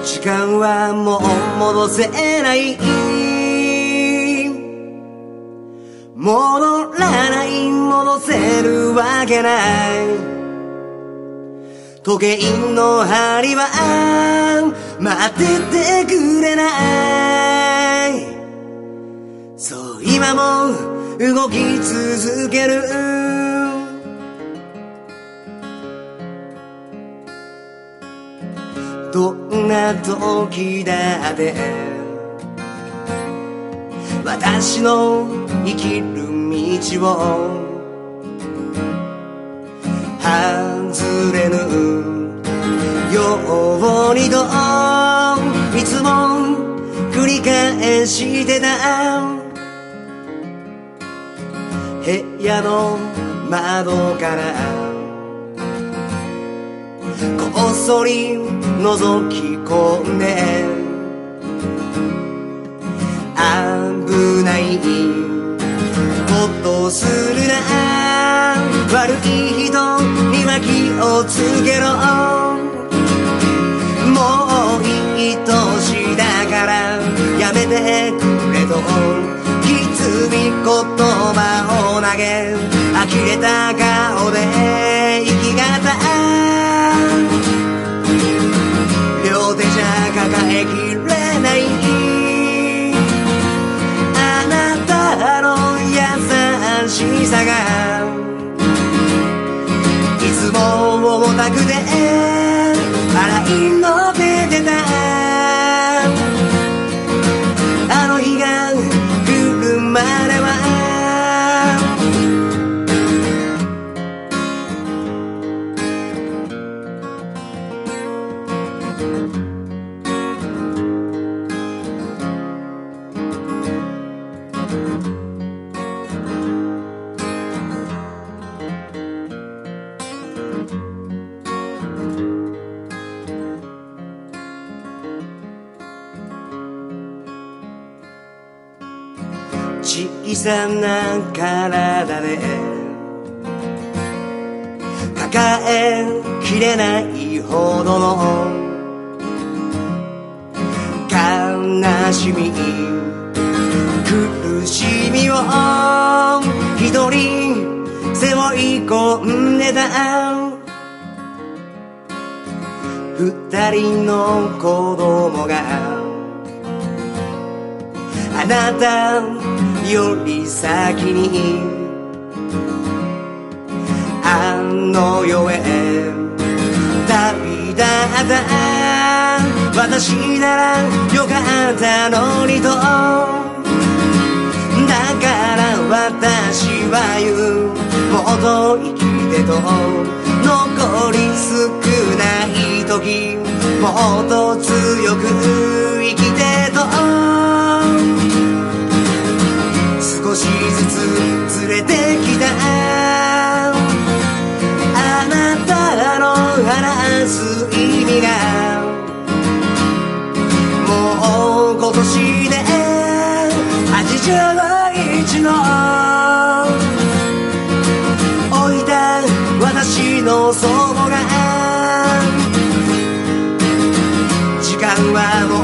時間はもう戻せない戻らない戻せるわけない時計の針は待っててくれないそう今も動き続けるどんな時だって私の生きる道を外れぬようにといつも繰り返してた部屋の窓からこっそり覗き込んで危ないことするな悪い人には気をつけろもういい年だからやめてくれときつい言葉を投げ呆れた顔で息が絶両手じゃ抱えきれないあなたの優しさがいつも重たくて洗いのけてたあの日が来るまでは小さな体で抱えきれないほどの悲しみ苦しみを一人背負い込んでた二人の子供があなたより先にあの世へ旅立った私ならよかったのにとだから私は言うもっと生きてと残り少ない時もっと強く生きてと少しずつずれてきたあなたの話す意味がもう今年で81の老いた私の祖母が時間は